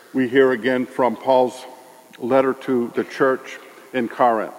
We hear again from Paul's letter to the church in Corinth.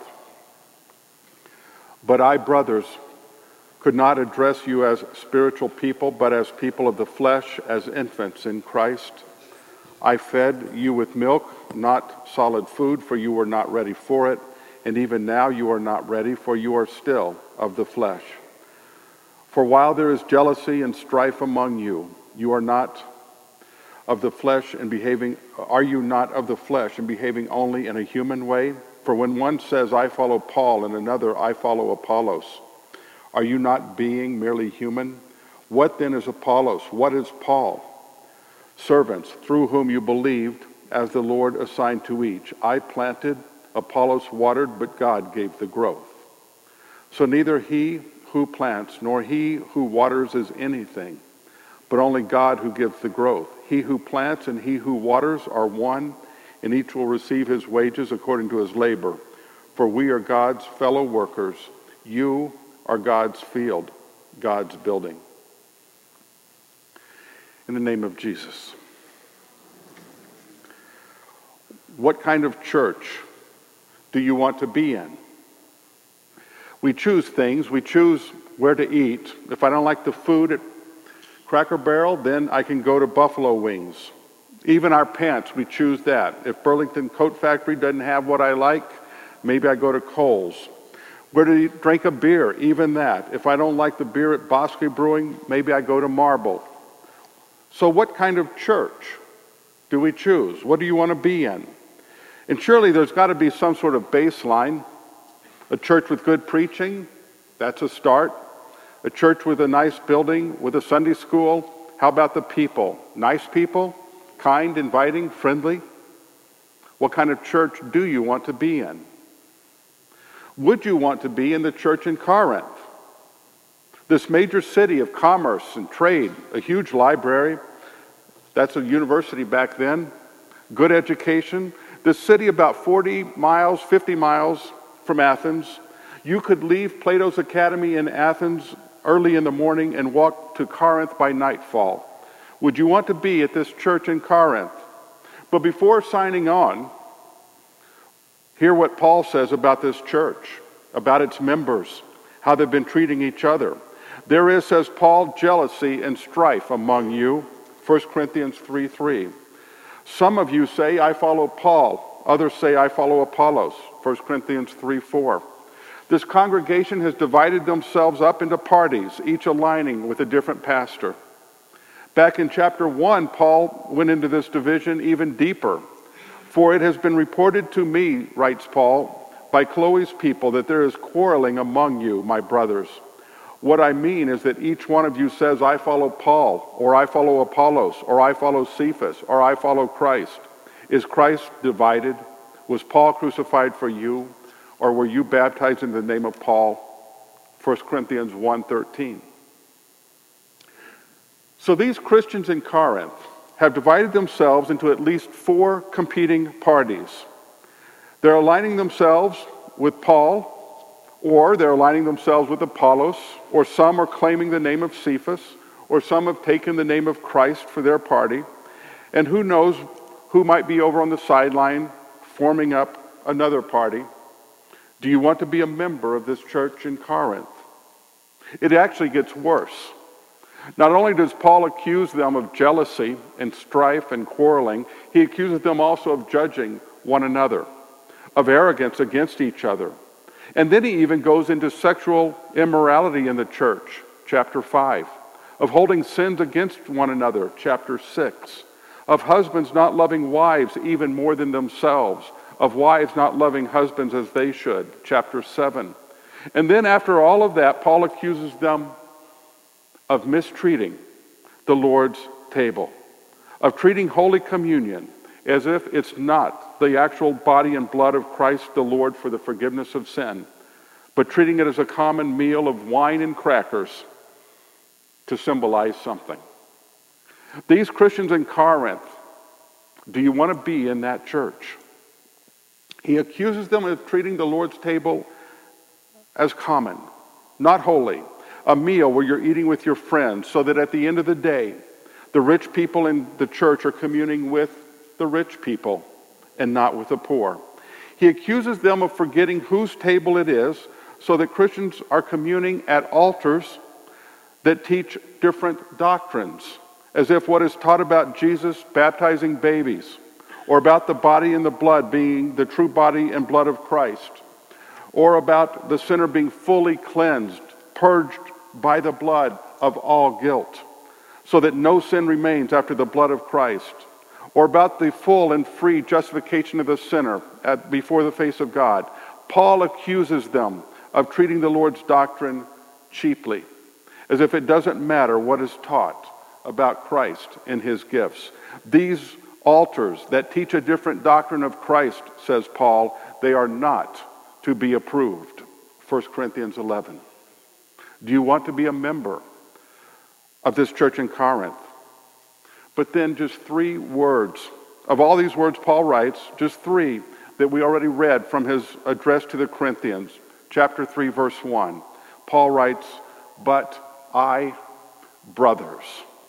But I, brothers, could not address you as spiritual people, but as people of the flesh, as infants in Christ. I fed you with milk, not solid food, for you were not ready for it, and even now you are not ready, for you are still of the flesh. For while there is jealousy and strife among you, you are not of the flesh and behaving, are you not of the flesh and behaving only in a human way? For when one says, I follow Paul, and another, I follow Apollos, are you not being merely human? What then is Apollos? What is Paul? Servants, through whom you believed, as the Lord assigned to each. I planted, Apollos watered, but God gave the growth. So neither he who plants nor he who waters is anything, but only God who gives the growth. He who plants and he who waters are one, and each will receive his wages according to his labor. For we are God's fellow workers. You are God's field, God's building. In the name of Jesus. What kind of church do you want to be in? We choose things. We choose where to eat. If I don't like the food at Cracker Barrel, then I can go to Buffalo Wings. Even our pants, we choose that. If Burlington Coat Factory doesn't have what I like, maybe I go to Kohl's. Where to drink a beer, even that. If I don't like the beer at Bosque Brewing, maybe I go to Marble. So what kind of church do we choose? What do you want to be in? And surely there's got to be some sort of baseline. A church with good preaching, that's a start. A church with a nice building, with a Sunday school. How about the people? Nice people? Kind, inviting, friendly? What kind of church do you want to be in? Would you want to be in the church in Corinth? This major city of commerce and trade, a huge library. That's a university back then. Good education. This city about 40 miles, 50 miles from Athens. You could leave Plato's Academy in Athens early in the morning and walk to Corinth by nightfall. Would you want to be at this church in Corinth? But before signing on, hear what Paul says about this church, about its members, how they've been treating each other. There is, says Paul, jealousy and strife among you, 1 Corinthians 3:3. Some of you say, I follow Paul. Others say, I follow Apollos, 1 Corinthians 3:4. This congregation has divided themselves up into parties, each aligning with a different pastor. Back in chapter 1, Paul went into this division even deeper. For it has been reported to me, writes Paul, by Chloe's people that there is quarreling among you, my brothers. What I mean is that each one of you says, I follow Paul, or I follow Apollos, or I follow Cephas, or I follow Christ. Is Christ divided? Was Paul crucified for you, or were you baptized in the name of Paul? 1 Corinthians 1:13. So these Christians in Corinth have divided themselves into at least 4 competing parties. They're aligning themselves with Paul, or they're aligning themselves with Apollos, or some are claiming the name of Cephas, or some have taken the name of Christ for their party, and who knows who might be over on the sideline forming up another party. Do you want to be a member of this church in Corinth? It actually gets worse. Not only does Paul accuse them of jealousy and strife and quarreling, he accuses them also of judging one another, of arrogance against each other. And then he even goes into sexual immorality in the church, chapter 5, of holding sins against one another, chapter 6, of husbands not loving wives even more than themselves, of wives not loving husbands as they should, chapter 7. And then after all of that, Paul accuses them of mistreating the Lord's table, of treating Holy Communion as if it's not the actual body and blood of Christ the Lord for the forgiveness of sin, but treating it as a common meal of wine and crackers to symbolize something. These Christians in Corinth, do you want to be in that church? He accuses them of treating the Lord's table as common, not holy, a meal where you're eating with your friends so that at the end of the day, the rich people in the church are communing with the rich people and not with the poor. He accuses them of forgetting whose table it is, so that Christians are communing at altars that teach different doctrines, as if what is taught about Jesus baptizing babies, or about the body and the blood being the true body and blood of Christ, or about the sinner being fully cleansed, purged by the blood of all guilt, so that no sin remains after the blood of Christ, or about the full and free justification of the sinner before the face of God. Paul accuses them of treating the Lord's doctrine cheaply, as if it doesn't matter what is taught about Christ and his gifts. These altars that teach a different doctrine of Christ, says Paul, they are not to be approved. 1 Corinthians 11. Do you want to be a member of this church in Corinth? But then just 3 words. Of all these words Paul writes, just 3 that we already read from his address to the Corinthians. Chapter 3, verse 1. Paul writes, "But I, brothers."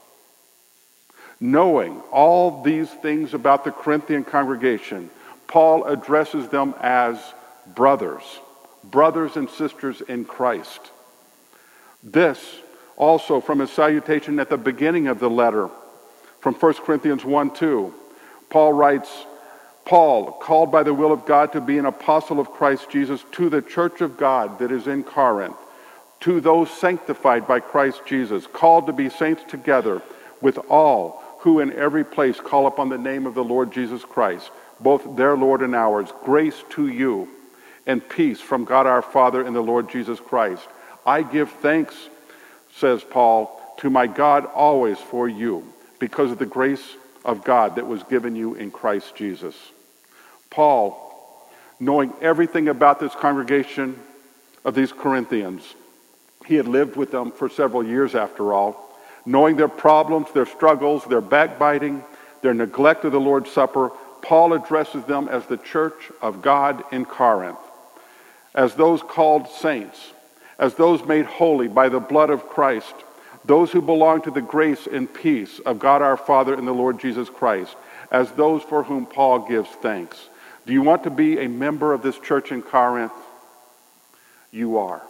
Knowing all these things about the Corinthian congregation, Paul addresses them as brothers and sisters in Christ. This also from his salutation at the beginning of the letter, from 1 Corinthians 1:2, Paul writes, "Paul, called by the will of God to be an apostle of Christ Jesus, to the church of God that is in Corinth, to those sanctified by Christ Jesus, called to be saints together with all who in every place call upon the name of the Lord Jesus Christ, both their Lord and ours. Grace to you and peace from God our Father and the Lord Jesus Christ. I give thanks," says Paul, "to my God always for you, because of the grace of God that was given you in Christ Jesus." Paul, knowing everything about this congregation of these Corinthians, he had lived with them for several years after all, knowing their problems, their struggles, their backbiting, their neglect of the Lord's Supper, Paul addresses them as the church of God in Corinth, as those called saints, as those made holy by the blood of Christ, those who belong to the grace and peace of God our Father and the Lord Jesus Christ, as those for whom Paul gives thanks. Do you want to be a member of this church in Corinth? You are.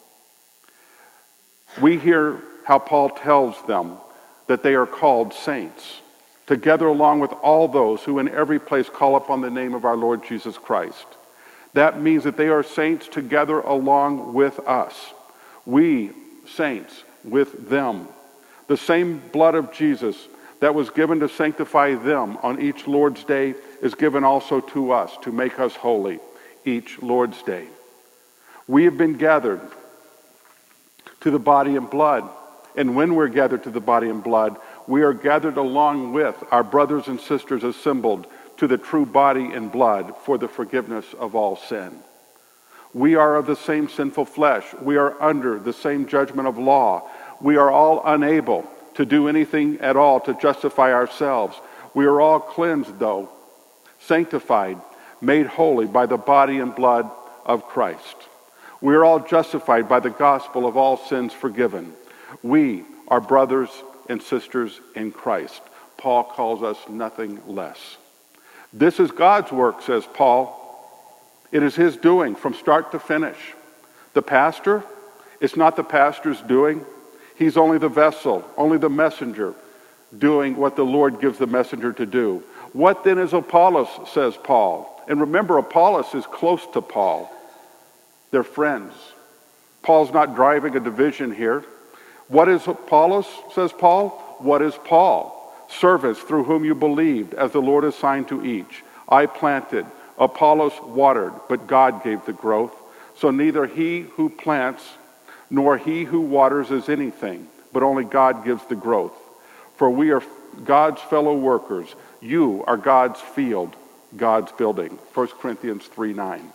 We hear how Paul tells them that they are called saints, together along with all those who in every place call upon the name of our Lord Jesus Christ. That means that they are saints together along with us. We, saints, with them. The same blood of Jesus that was given to sanctify them on each Lord's Day is given also to us to make us holy each Lord's Day. We have been gathered to the body and blood. And when we're gathered to the body and blood, we are gathered along with our brothers and sisters assembled to the true body and blood for the forgiveness of all sin. We are of the same sinful flesh. We are under the same judgment of law. We are all unable to do anything at all to justify ourselves. We are all cleansed, though, sanctified, made holy by the body and blood of Christ. We are all justified by the gospel of all sins forgiven. We are brothers and sisters in Christ. Paul calls us nothing less. This is God's work, says Paul. It is his doing from start to finish. The pastor, it's not the pastor's doing. He's only the vessel, only the messenger, doing what the Lord gives the messenger to do. What then is Apollos, says Paul? And remember, Apollos is close to Paul. They're friends. Paul's not driving a division here. What is Apollos, says Paul? What is Paul? Servants through whom you believed, as the Lord assigned to each. I planted, Apollos watered, but God gave the growth. So neither he who plants nor he who waters is anything, but only God gives the growth. For we are God's fellow workers. You are God's field, God's building. 1 Corinthians 3:9.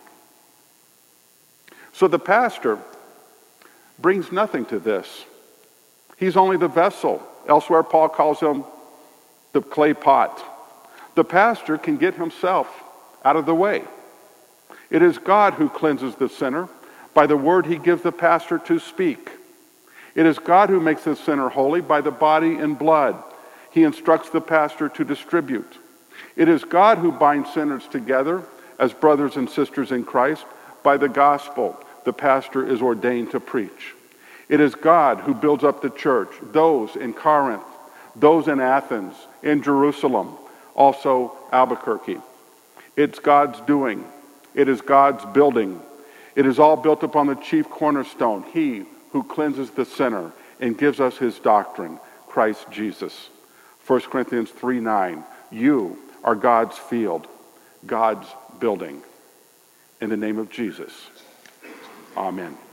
So the pastor brings nothing to this. He's only the vessel. Elsewhere, Paul calls him the clay pot. The pastor can get himself out of the way. It is God who cleanses the sinner by the word he gives the pastor to speak. It is God who makes the sinner holy by the body and blood he instructs the pastor to distribute. It is God who binds sinners together as brothers and sisters in Christ by the gospel the pastor is ordained to preach. It is God who builds up the church, those in Corinth, those in Athens, in Jerusalem, also Albuquerque. It's God's doing. It is God's building. It is all built upon the chief cornerstone, he who cleanses the sinner and gives us his doctrine, Christ Jesus. 1 Corinthians 3:9. You are God's field, God's building. In the name of Jesus, amen.